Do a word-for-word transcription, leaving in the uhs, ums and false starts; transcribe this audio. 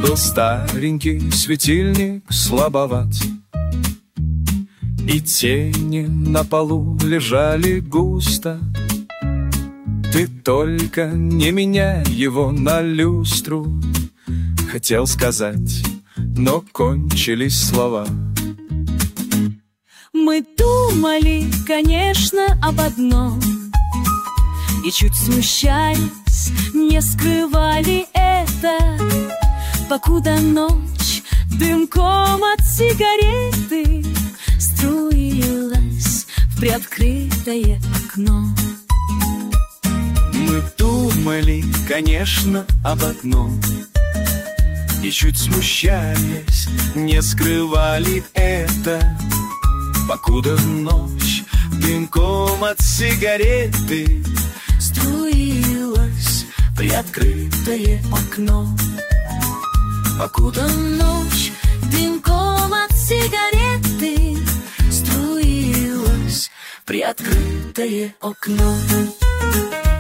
Был старенький светильник слабоват, и тени на полу лежали густо. Ты только не меняй его на люстру, хотел сказать, но кончились слова. Мы думали, конечно, об одном, и чуть смущаясь, не скрывали это, покуда ночь дымком от сигареты струилась в приоткрытое окно. Мы думали, конечно, об одном, и чуть смущаясь, не скрывали это, покуда ночь дымком от сигареты струилась в приоткрытое окно. Покуда ночь дымком от сигареты струилась в приоткрытое окно.